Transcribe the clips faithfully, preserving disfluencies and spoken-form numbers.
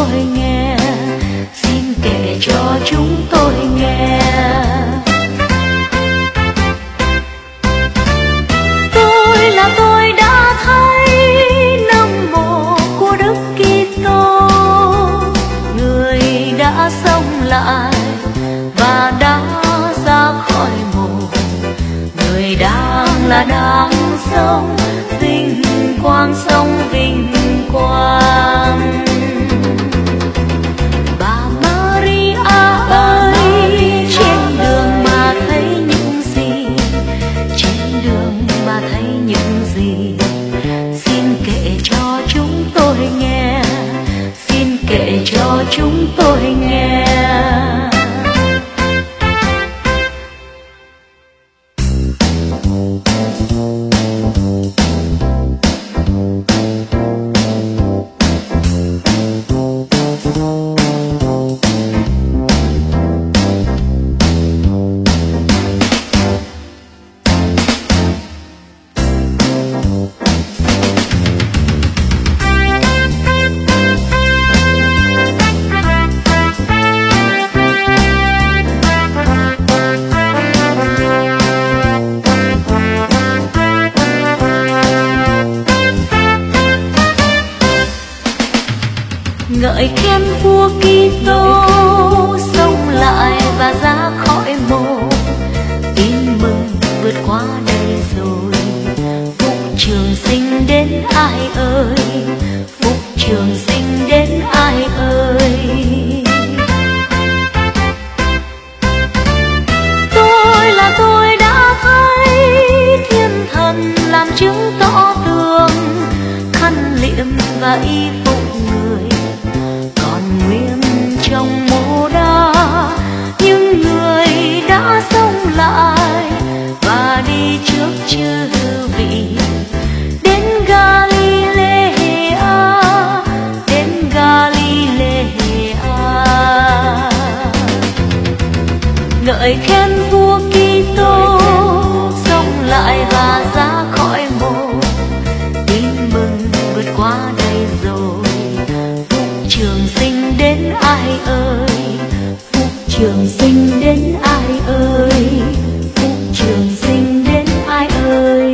tôi nghe, xin kể cho chúng tôi nghe. Tôi là tôi đã thấy năm mộ của Đức Kitô, người đã sống lại và đã ra khỏi mộ, người đang là đang sống vinh quang, sống vinh quang. Bà Maria ơi, trên đường bà thấy những gì, trên đường bà thấy những gì, xin kể cho chúng tôi nghe, xin kể cho chúng tôi nghe. Ngợi khen vua Kitô sống lại và ra khỏi mộ, tin mừng vượt qua đây rồi. Phúc trường sinh đến ai ơi, phúc trường sinh đến ai ơi. Tôi là tôi đã thấy thiên thần làm chứng tỏ tường, khăn liệm và y phục người nguyên trong mộ đá. Những người đã sống lại và đi trước chư vị đến Galilea, đến Galilea. Ngợi khen vua Kitô sống lại và ra khỏi mộ, tin mừng vượt qua đây rồi. Trường sinh đến ai ơi, phúc trường sinh đến ai ơi, phúc trường sinh đến ai ơi.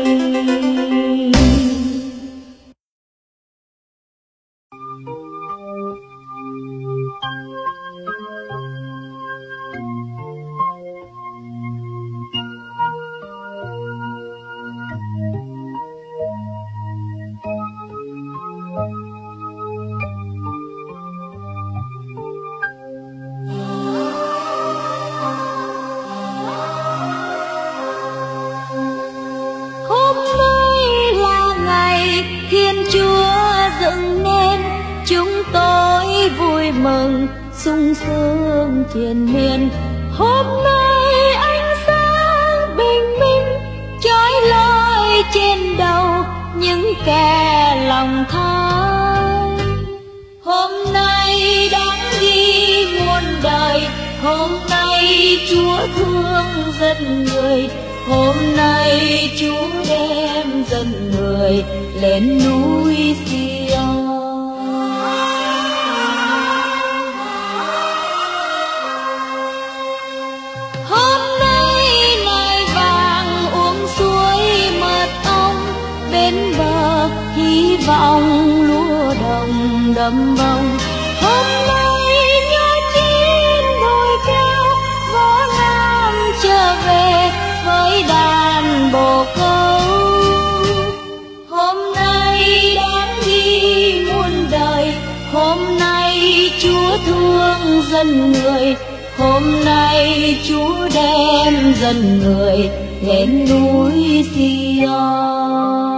Mừng sung sướng triền miên, hôm nay ánh sáng bình minh chói lọi trên đầu những kẻ lòng tham. Hôm nay đáng ghi muôn đời, hôm nay Chúa thương dân người, hôm nay Chúa đem dân người lên núi Sion. Hy vọng lúa đồng đầm bông, hôm nay nhớ chín đồi cao, gió nam trở về với đàn bồ câu. Hôm nay đáng ghi muôn đời, hôm nay Chúa thương dân người, hôm nay Chúa đem dân người lên núi Sion.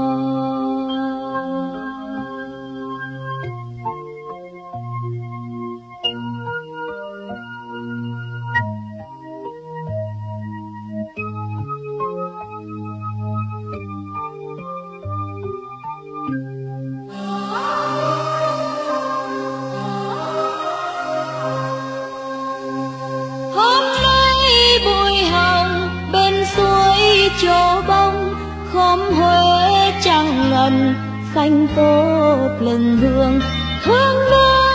Chỗ bông khóm Huế trăng ngần xanh tốt lừng hương thương nước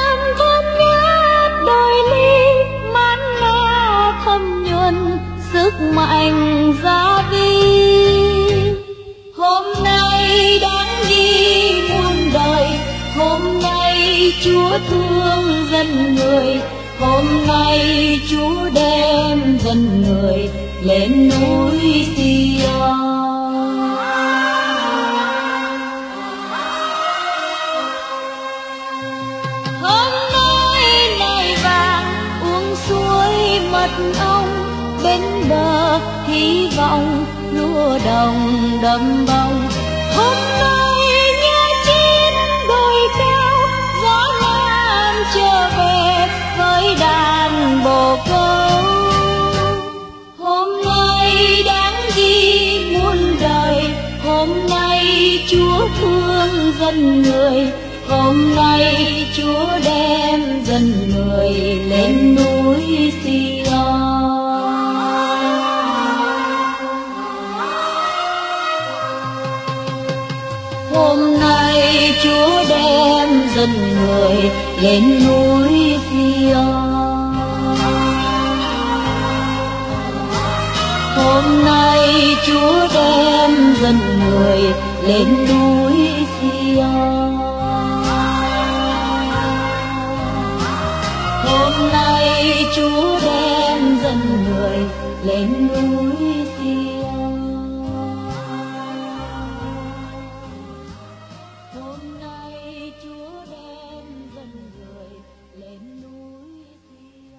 Chúa thương dân người. Hôm nay Chúa đem dân người lên núi Sion. Hôm nay nài vàng uống suối mật ong, bên bờ hy vọng lúa đồng đầm bông. Hôm nay nghe chim đồi cao, gió nam trở về với đàn bồ câu. Hôm nay đáng ghi muôn đời, hôm nay Chúa thương dân người. Hôm nay Chúa đem dân người lên núi Sion. Hôm nay Chúa đem dân người lên núi Sion. Hôm nay Chúa đem dân người lên núi Sion. Hôm nay Chúa đem dân người lên núi Sion. Hôm nay Chúa đem dân người lên núi Sion.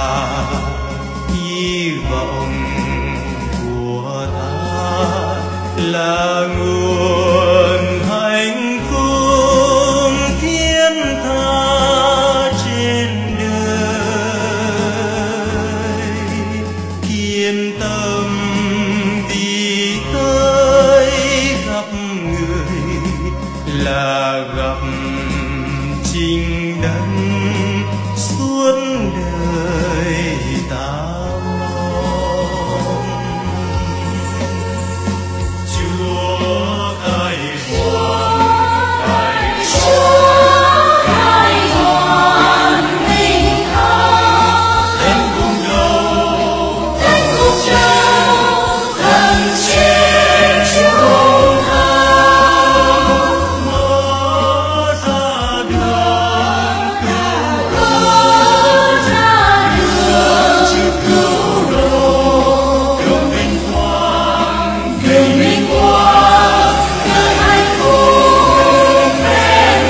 hy vọng của ta là nguồn hạnh phúc thiên tha trên đời. Kiên tâm đi tới gặp người là gặp chính đấng suốt đời ta mong. Chúa khai hoàn, khai hoàn, khai hoàn bình an. Đến cùng đầu, đến cùng đầu, thân trên chúng ta mở ra đường cứu rỗi, cứu vinh quang, cứu vinh quang, cứu hạnh phúc vẹn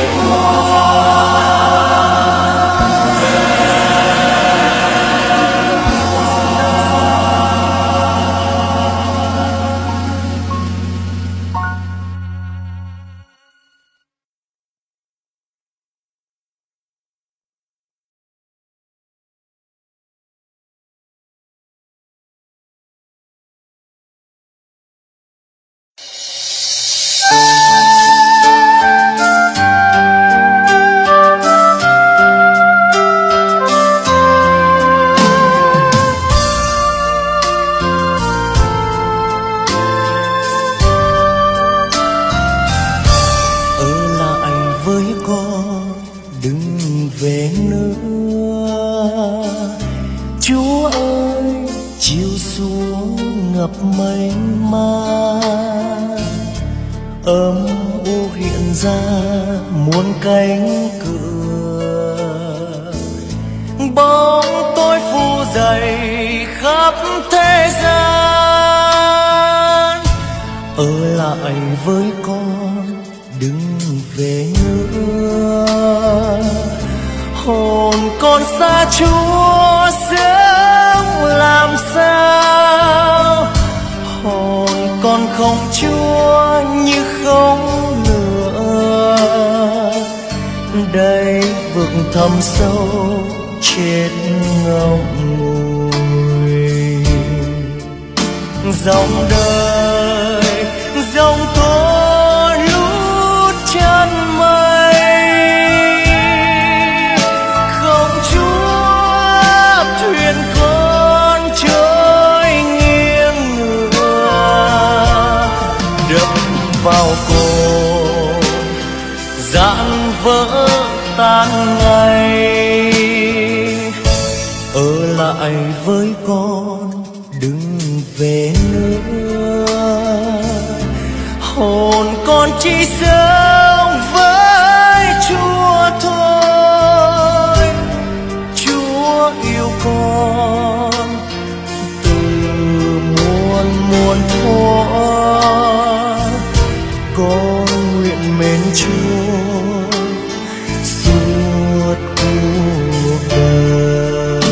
về nữa. Chúa ơi, chiều xuống ngập mênh mang, âm u hiện ra muôn cánh cửa, bóng tối phủ dày khắp thế gian. Ở lại với con, đừng về nữa. Hồn con xa Chúa sống làm sao, hồn con không Chúa như không nữa. Đây vực thẳm sâu chết ngậm ngùi, dòng đời dòng tố lút chân mây. Không Chúa thuyền con trôi nghiêng ngửa, đập vào cồn dạn vỡ tan ngày. Ở lại với con, đừng về nữa. Hồn con chỉ sống với Chúa thôi. Chúa yêu con từ muôn muôn thuở. Con nguyện mến Chúa suốt cuộc đời.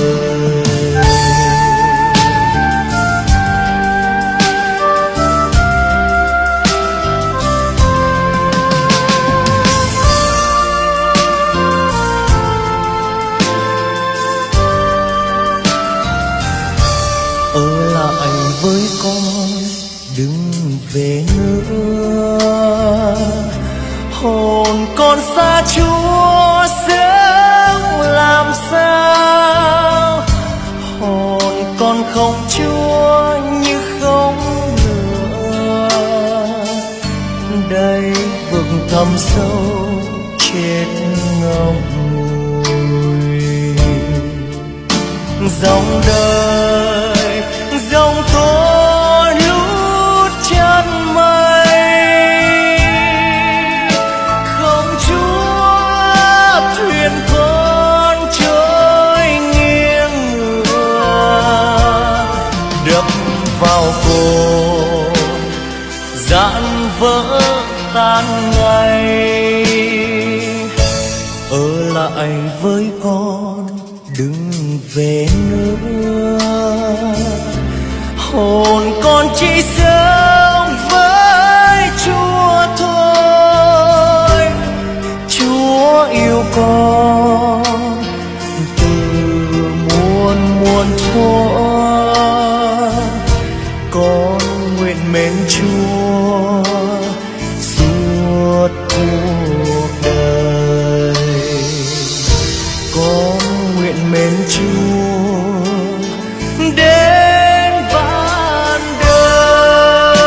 Ở lại với con, đừng về nữa. Hồn con xa Chúa sống làm sao, hồn con không Chúa như không nữa. Đây vực thẳm sâu chết ngậm ngùi, dòng đời dòng tố lút chân mây. Không Chúa thuyền con trôi nghiêng ngửa, đập vào cồn dạn vỡ tan ngày. Ở lại với con, đừng về nữa. Hồn con chỉ sống với Chúa thôi. Chúa yêu con từ muôn muôn thuở. Con nguyện mến Chúa suốt cuộc đời. Con nguyện mến Chúa đến vạn đời.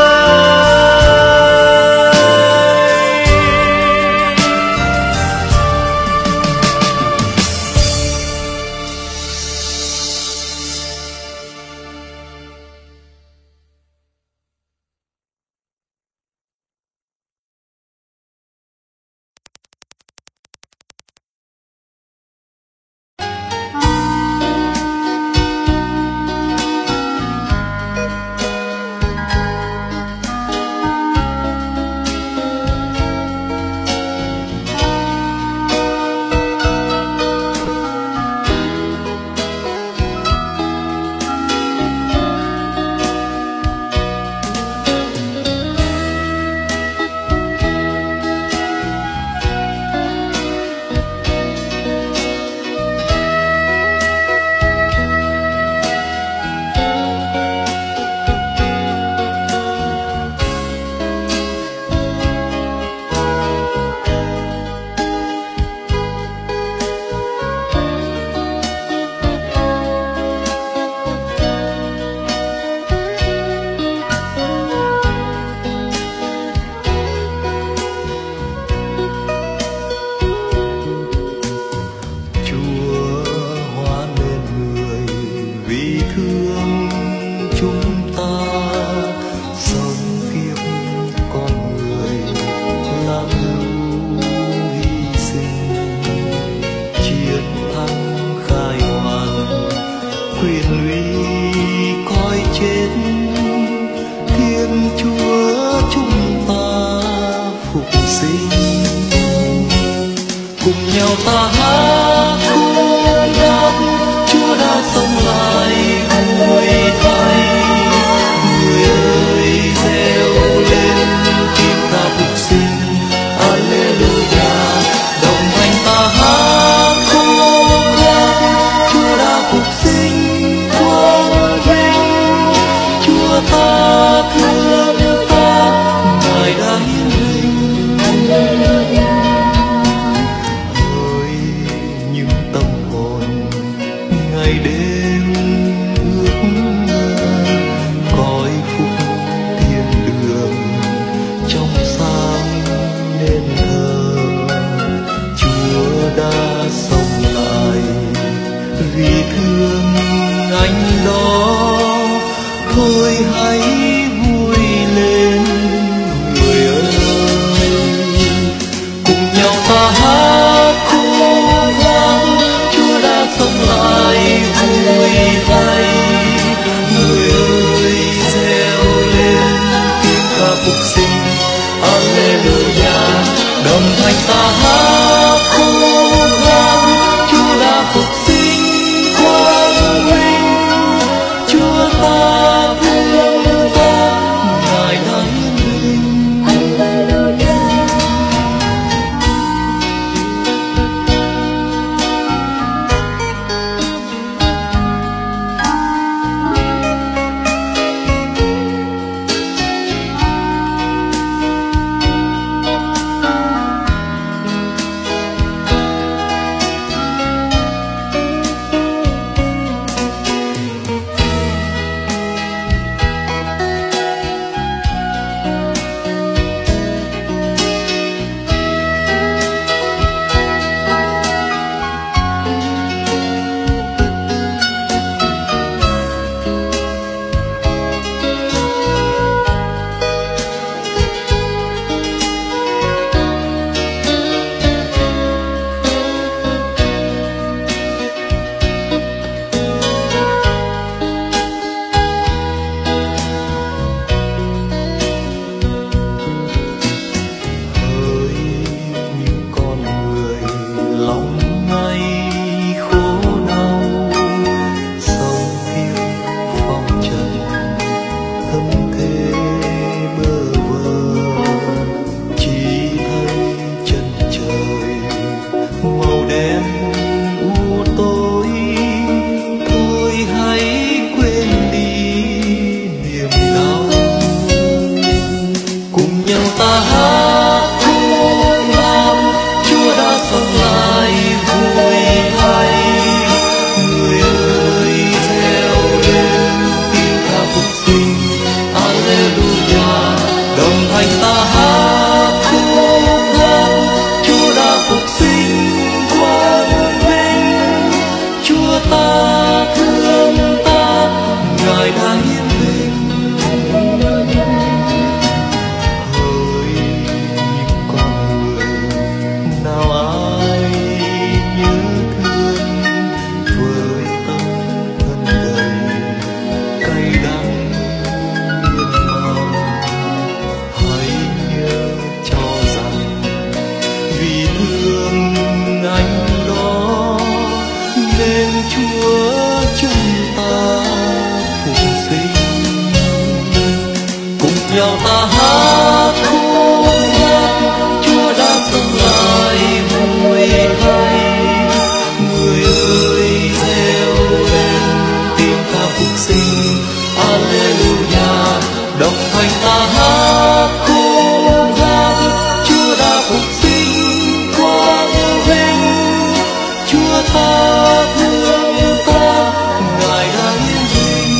nhau ta hát khúc hát, Chúa đã sống lại vui thay. Người ơi reo lên tim ta phục sinh, Alleluia. Đồng thanh ta hát khúc hát, Chúa đã phục sinh quang vinh. Chúa tha thương ta, Ngài đã hiến dâng.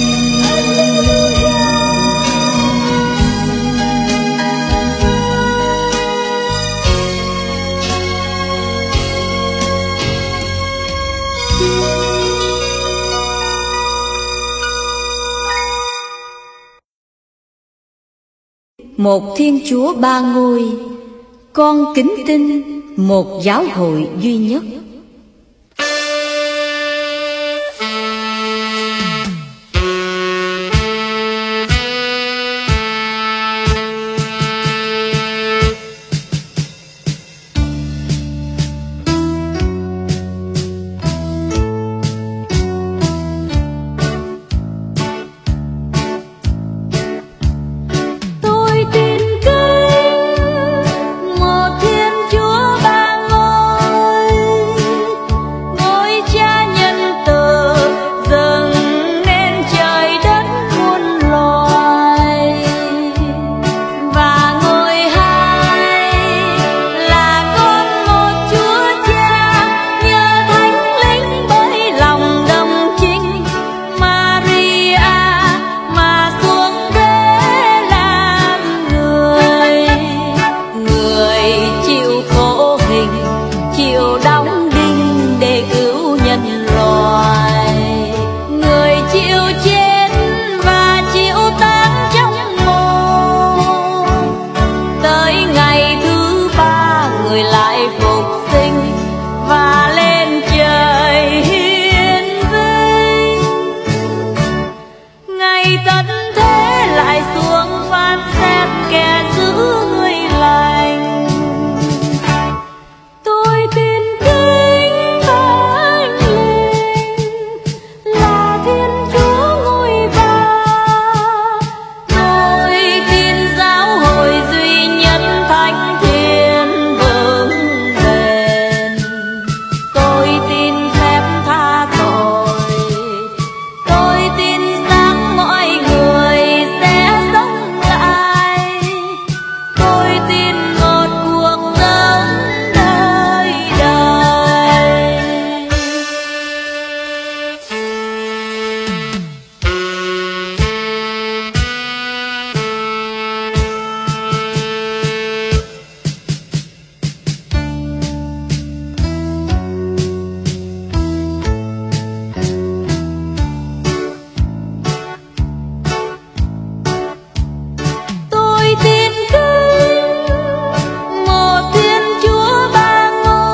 Một Thiên Chúa ba ngôi, con kính tin một giáo hội duy nhất.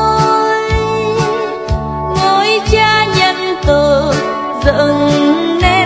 dựng nên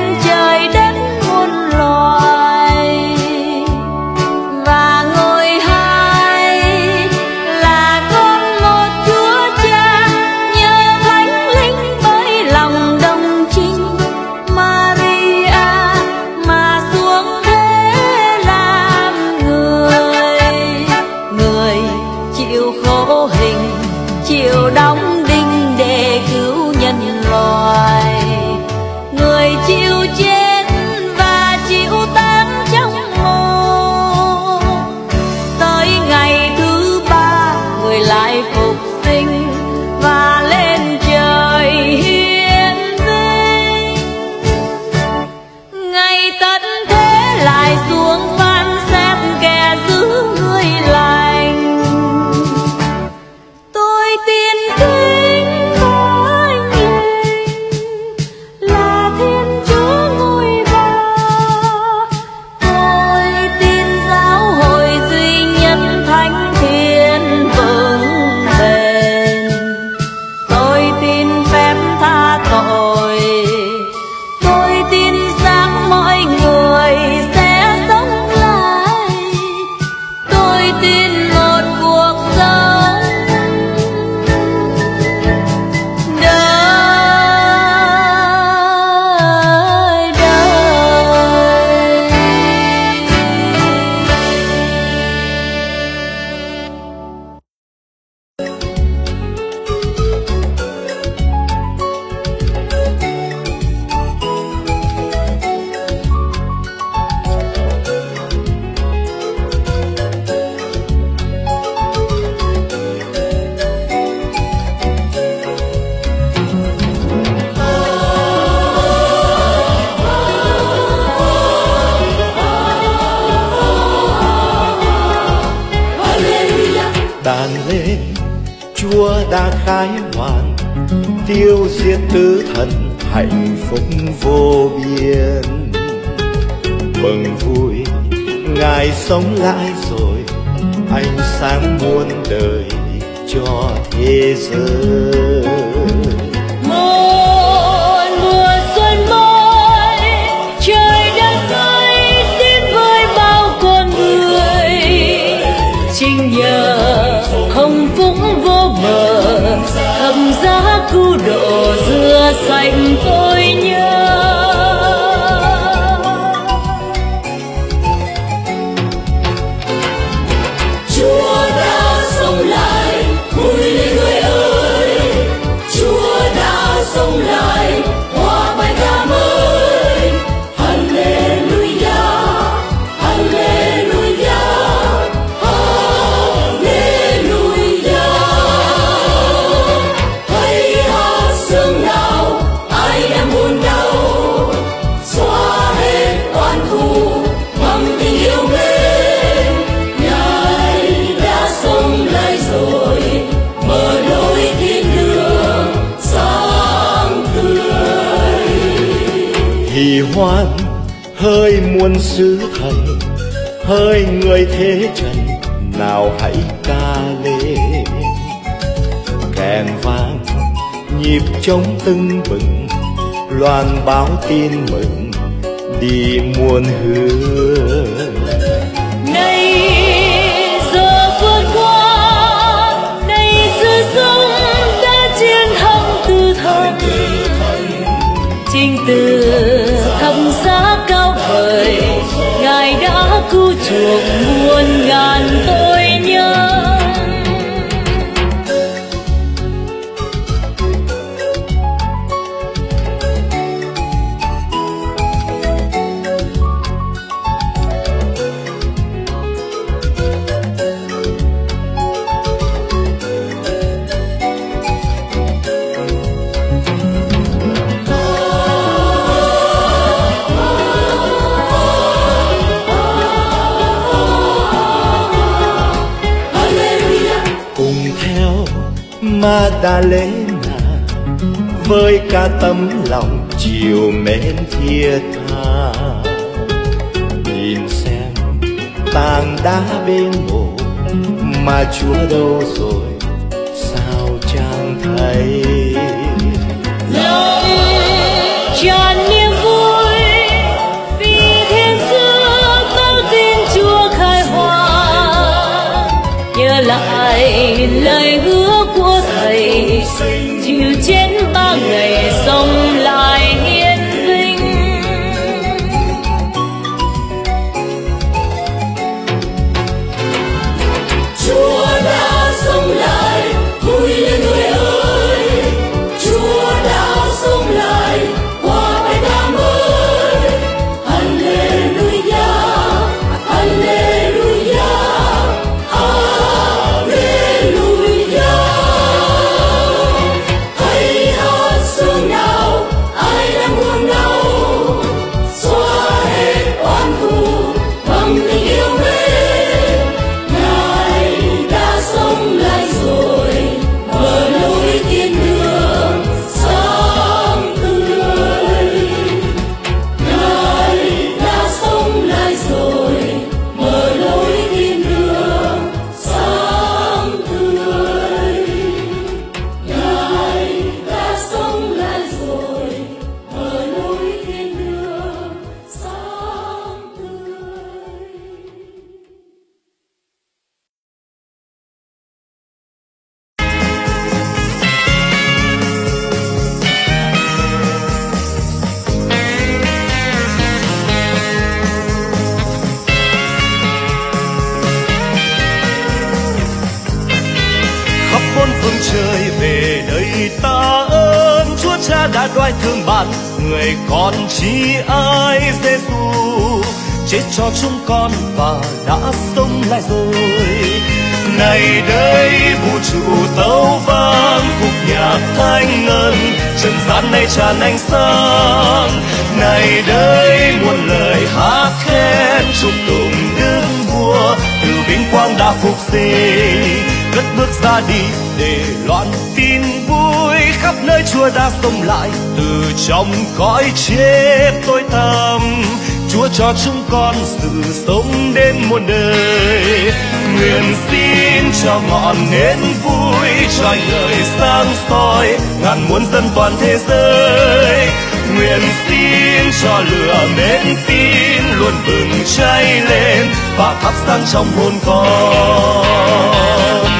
đã khai hoàn, tiêu diệt tử thần hạnh phúc vô biên. Mừng vui Ngài sống lại rồi, ánh sáng muôn đời cho thế giới. Một mùa xuân mới, trời đất ơi đến với bao con người, chính nhờ hồng phúc vô bờ, thầm giá cứu độ rửa sạch tôi nhớ. Chúa đã sống lại, vui lên người ơi. Chúa đã sống lại, hòa bài ca mới. Hallelujah, Hallelujah, Hallelujah. Hãy hát sương nào, ai đang buồn đau, xóa hết oan thù bằng tình yêu mến. Ngài đã sống lại rồi, mở lối thiên đường sáng tươi. Hỷ hoan hỡi muôn sứ thần, hỡi người thế trần, nào hãy ca lên. Kèn vang nhịp trống tưng bừng, loan báo tin mừng đi muôn hướng. Này giờ vượt qua, này sự sống đã chiến thắng tử thần, chính từ thập giá cao vời, Ngài đã cứu chuộc muôn ngàn tội nhân. Magdalena với cả tấm lòng chiều mến thiết tha, nhìn xem tảng đá bên mộ mà Chúa đâu rồi sao chẳng thấy. Lòng tràn niềm vui vì thiên sứ có tin Chúa khai hóa, nhớ lại lời hứa của Thầy, chịu chết ba ngày sống lại hiên vinh. Chúa đã sống lại, vui lên người ơi. Chúa đã sống lại, hòa bài ca mới. Hallelujah, Hallelujah, Hallelujah. Hãy hát sương nào, ai đang buồn đau, xóa hết oan thù bằng tình yêu mến. Ngài đã sống lại rồi, mở lối thiên đường sáng tươi. Ngài đã sống lại rồi, mở lối thiên đường sáng tươi. Ngài đã sống lại rồi, mở lối thiên đường sáng tươi. Khắp bốn phương trời về đây ta ơn Chúa Cha đã đoái thương bạn, người con chi ai Giêsu chết cho chúng con và đã sống lại rồi. Này đây vũ trụ tấu vang khúc nhạc thanh ngân, trần gian này tràn ánh sáng. Này đây muôn lời hát khen chúc tụng Đức Vua, từ vinh quang đã đã phục sinh, cất bước ra đi để loan tin vui khắp nơi. Chúa đã sống lại từ trong cõi chết tối tăm, Chúa cho chúng con sự sống đến muôn đời. Nguyện xin cho ngọn nến vui trói ngời sáng soi ngàn muôn dân toàn thế giới. Nguyện xin cho lửa mến tin luôn bừng cháy lên và thắp sáng trong hồn con.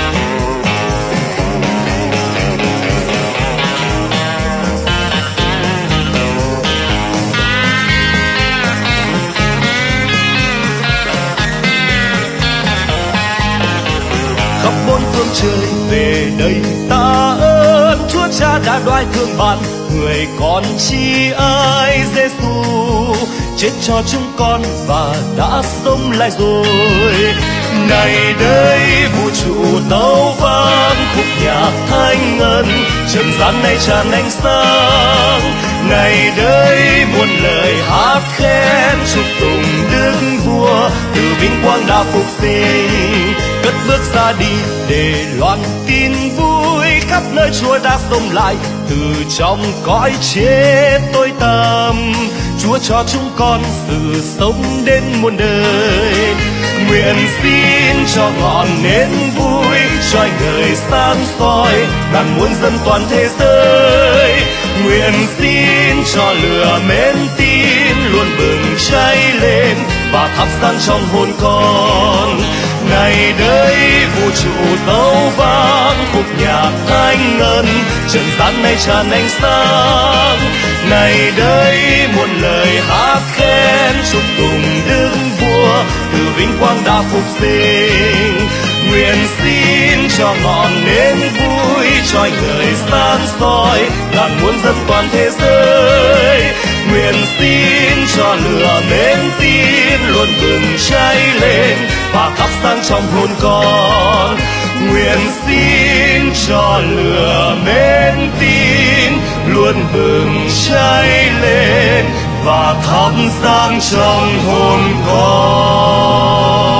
Khắp bốn phương trời về đây ta ơn Chúa Cha đã đoái thương bạn người con chi ái Giêsu, chết cho chúng con và đã sống lại rồi. Này đây vũ trụ tấu vang khúc nhạc thanh ngân, trần gian này tràn ánh sáng. Này đây muôn lời hát khen chúc tụng Đức Vua, từ vinh quang đã phục sinh, cất bước ra đi để loan tin vui khắp nơi. Chúa đã sống lại từ trong cõi chết tối tăm, Chúa cho chúng con sự sống đến muôn đời. Nguyện xin cho ngọn nến vui trói ngời sáng soi ngàn muôn dân toàn thế giới. Nguyện xin cho lửa mến tin luôn bừng cháy lên và thắp sáng trong hồn con. Này đây vũ trụ tấu vang khúc nhạc thanh ngân, trần gian này tràn ánh sáng. Này đây muôn lời hát khen chúc tụng Đức Vua, từ vinh quang đã phục sinh. Nguyện xin cho ngọn nến vui trói ngời sáng soi ngàn muôn dân toàn thế giới. Nguyện xin cho lửa mến tin luôn bừng cháy lên và thắp sáng trong hồn con. Nguyện xin cho lửa mến tin luôn bừng cháy lên và thắp sáng trong hồn con.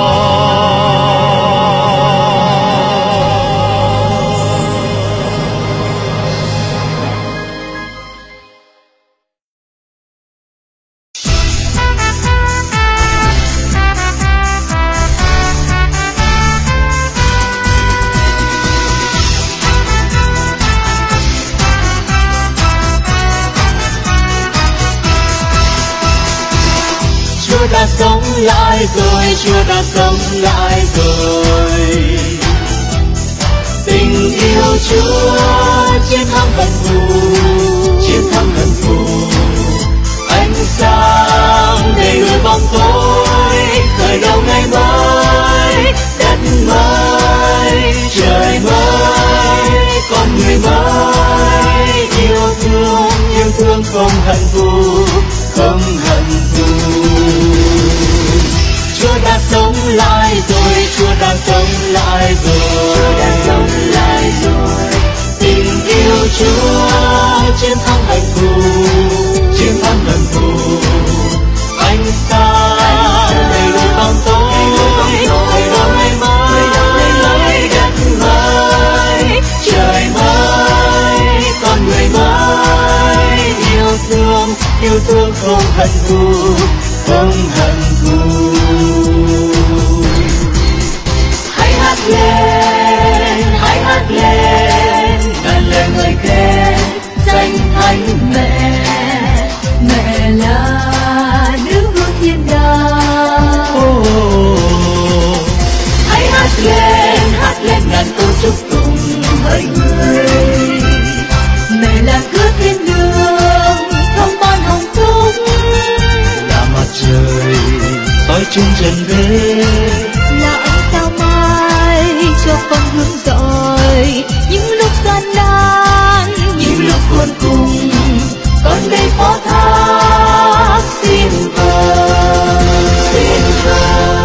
Đã sống lại rồi, Chúa đã sống lại rồi. Tình yêu Chúa chiến thắng hận thù, chiến thắng hận thù. Ánh sáng đầy đuổi bóng tối, khởi đầu ngày mới, đất mới, trời mới, con người mới. Yêu thương, yêu thương không hận thù, không hận thù. Chúa đã sống lại rồi, Chúa đã sống lại rồi, Chúa đã sống lại rồi. Tình yêu Chúa chiến thắng hận thù, chiến thắng hận thù. Ánh sáng đầy đuổi bóng tối, khởi đầu ngày mới, đất mới, trời mới, con người mới. Yêu thương, yêu thương không hận thù, không hận thù. Hãy hát lên, hãy hát lên, ngàn lời ngợi khen danh thánh mẹ. Mẹ là nữ vương thiên đàng. Oh. Hãy hát lên, hát lên ngàn câu chúc tụng hỡi người. Mẹ là cửa thiên đường, thông ban hồng phúc. Là mặt trời soi chung trần thế, là ánh sao mai cho con hướng dõi. Những lúc gian nan, những lúc khốn cùng, con đây phó thác xin vâng, xin vâng.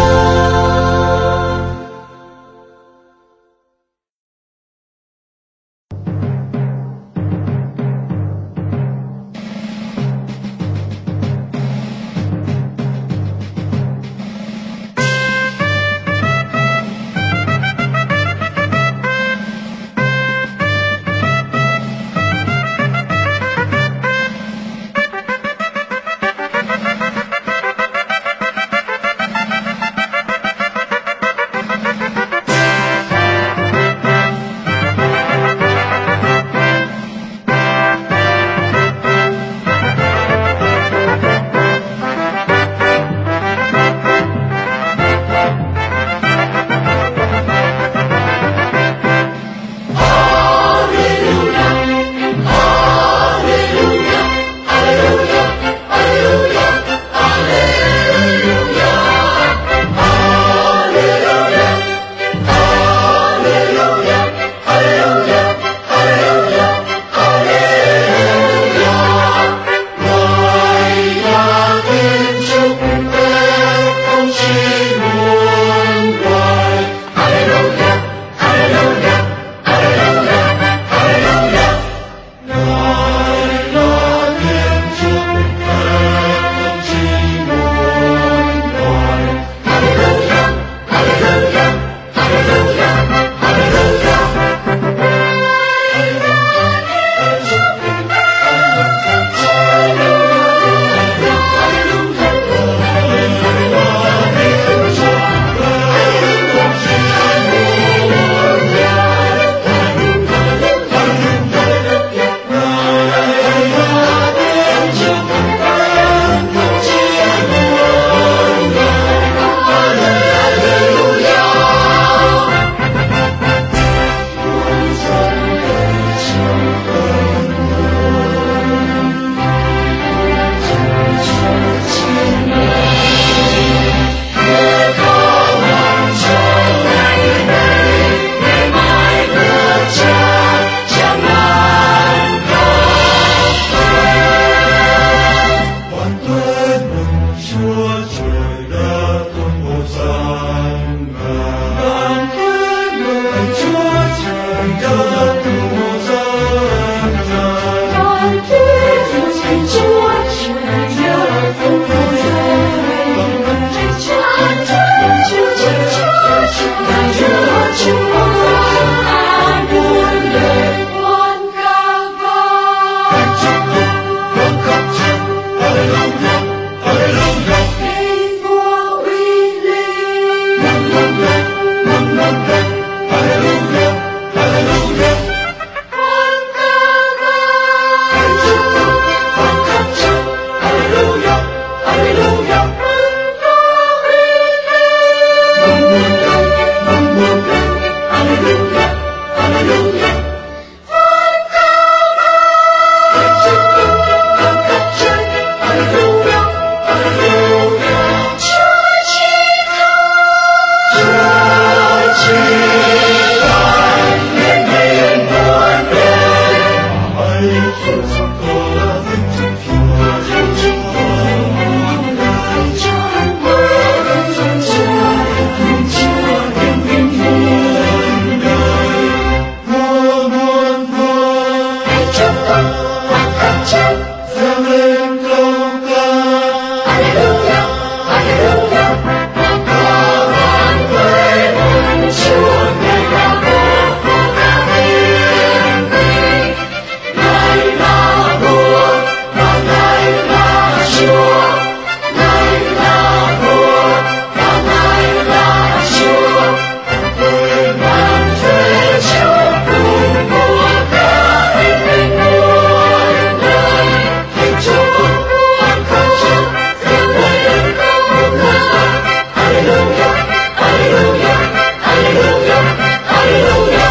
dâng lên câu ca. Alleluia, Alleluia, ca ngợi người Thiên Chúa, Ngài là vua của cả thiên地, Ngài là vua và Ngài là Chúa, Ngài là vua và Ngài là Chúa. Người mang thế Chúa cùng của cả thiên linh muôn đời, Thiên Chúa ban khắp trần dâng lên câu ca. Alleluia, Alleluia, Alleluia, Alleluia.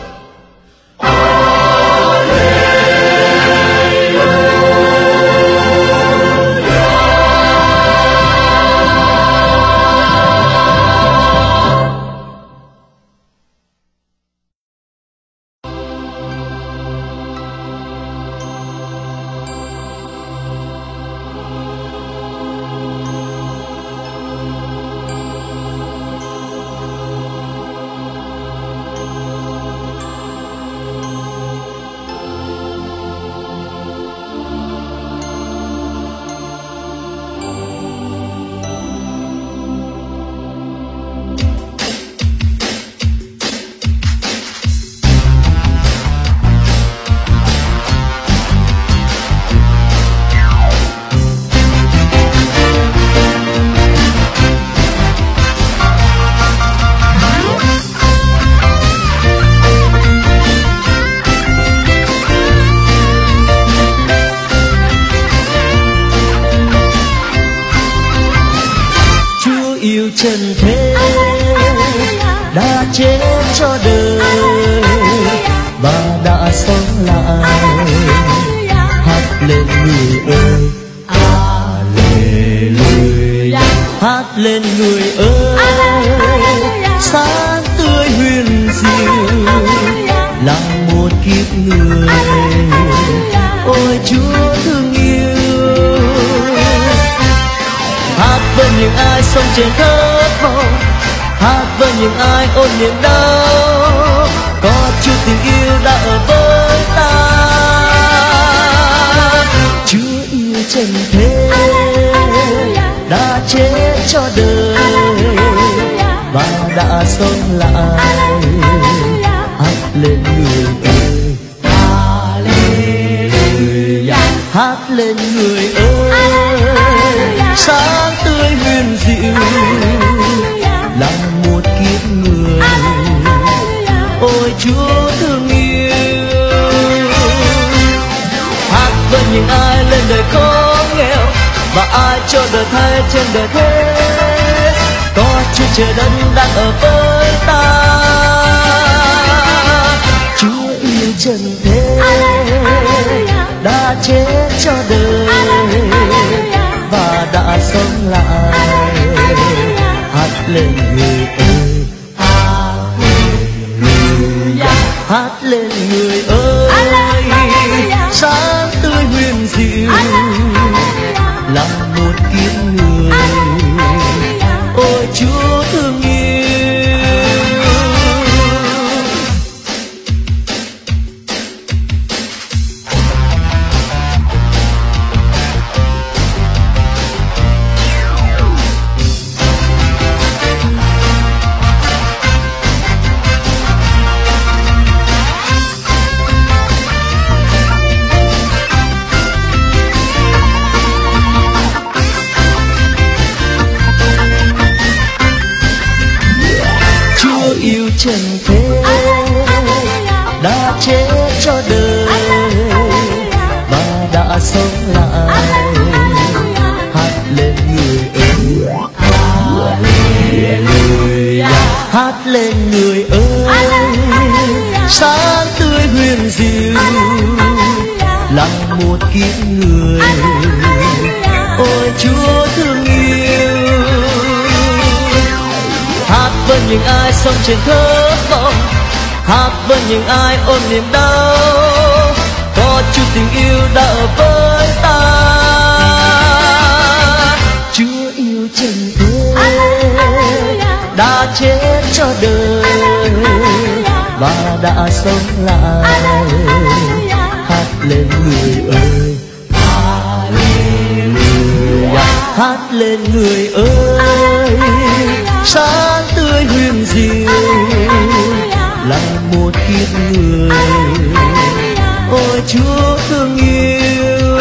trần thế đã chết cho đời và đã sống lại. Hát lên người ơi, Alleluia. Hát lên người ơi, sáng tươi huyền diệu là một kiếp người. Ôi Chúa thương yêu, hát với những ai sống trên thất vọng, hát với những ai ôm niềm đau. Có Chúa tình yêu đã ở với ta. Chúa yêu trần thế đã chết cho đời và đã sống lại. Hát lên người ơi, Alleluia. Hát lên người ơi, sáng tươi huyền diệu là một kiếp người. Ôi Chúa thương yêu, hát với những ai lên đời khó nghèo và ai cho đời thay trên đời thế. Có Chúa trời đất đang ở với ta. Chúa yêu trần thế đã chết cho đời và đã sống lại. Hát lên người ơi, Alleluia. Hát lên người ơi, sáng tươi huyền diệu là một kiếp người. Ôi Chúa thương yêu. Yêu trần thế đã chết cho đời và đã sống lại. Hát lên người ơi, Alleluia. Hát lên người ơi, sáng tươi huyền diệu là một kiếp người. Ôi Chúa thương yêu, hát với những ai sống trên thất vọng, hát với những ai ôm niềm đau. Có Chúa tình yêu đã ở với ta. Chúa yêu trần thế đã chết cho đời và đã sống lại. Hát lên người ơi, hát lên người ơi, sáng tươi huyền diệu là một kiếp người. Ôi Chúa thương yêu,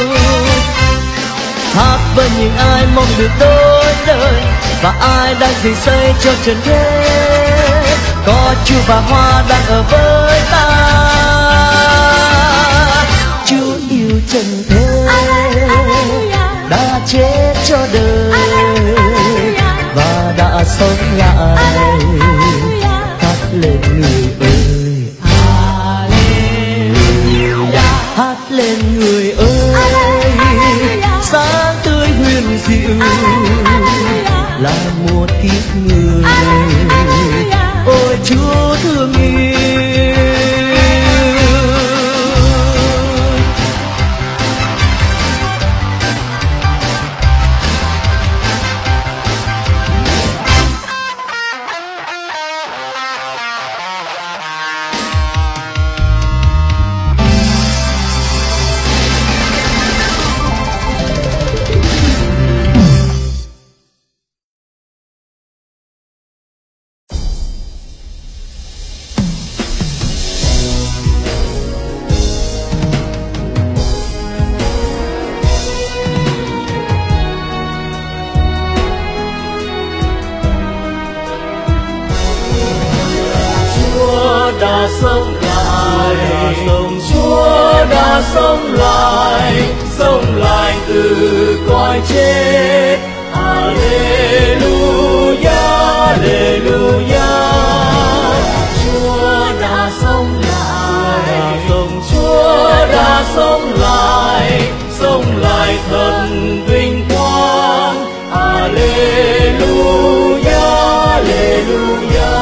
hát với những ai mong được đổi đời và ai đang dậy xây cho trần thế. Có Chúa và hoa đang ở với ta. Chúa yêu trần thế, đã chết cho đời và đã sống lại. Hát lên người ơi, hát lên người ơi, sáng tươi huyền diệu là một kiếp người. Ôi Chúa thương yêu. đã sống lại, Chúa đã sống lại, sống lại từ cõi chết. Alleluia, Alleluia. Chúa đã sống lại, Chúa đã sống lại, sống lại thật vinh quang. Alleluia, Alleluia.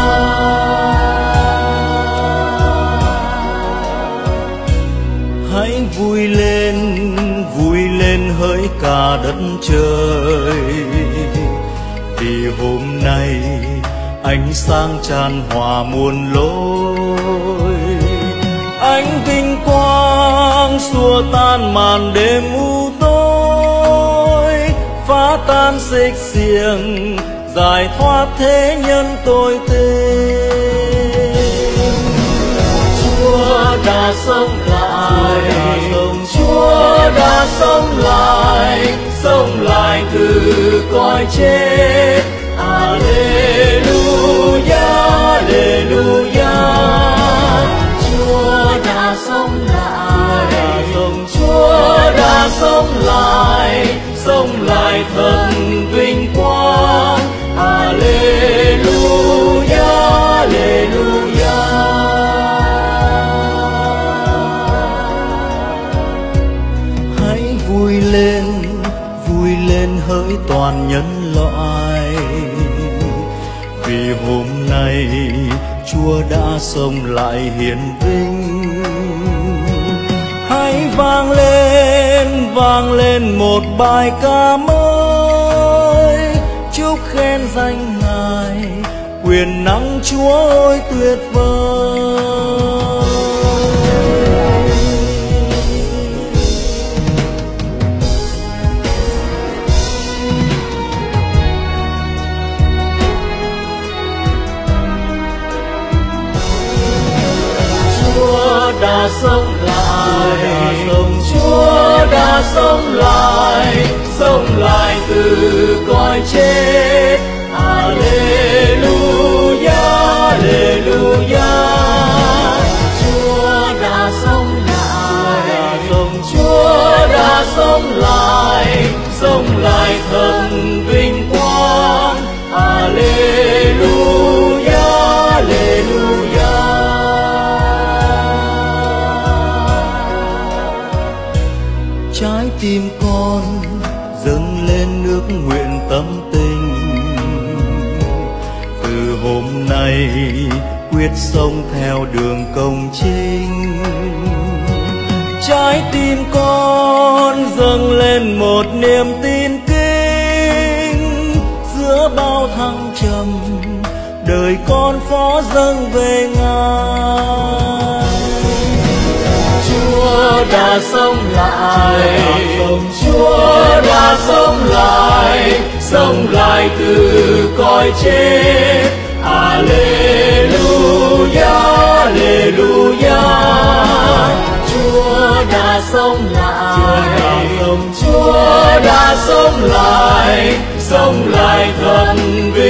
Hãy vui lên, vui lên hỡi cả đất trời, vì hôm nay ánh sáng tràn hòa muôn lối. Ánh vinh quang xua tan màn đêm u tối, phá tan xích xiềng giải thoát thế nhân tội tình. Chúa đã sống lại, Chúa đã sống lại, sống lại từ cõi chết. Alleluia, Alleluia. Chúa đã sống lại, Chúa đã sống lại, sống lại thật vinh quang. Alleluia, Alleluia. Hãy vui lên, vui lên hỡi toàn nhân loại, vì hôm nay Chúa đã sống lại hiển vinh. Hãy vang lên, vang lên một bài ca mới, chúc khen danh Ngài, quyền năng Chúa ôi tuyệt vời. Chúa đã sống lại, Chúa đã sống lại, sống lại từ cõi chết. Alleluia, Alleluia. Chúa đã sống lại, Chúa đã sống lại, sống lại thật vinh quang. Alleluia, Alleluia. Trái tim con dâng lên nước nguyện tâm tình, từ hôm nay quyết sống theo đường công chính. Trái tim con dâng lên một niềm tin kính, giữa bao thăng trầm đời con phó dâng về Ngài. Chúa đã sống lại, Chúa đã sống lại, đói chết. Alleluia, Alleluia, Chúa đã sống lại, Chúa đã sống lại, sống lại thật vinh.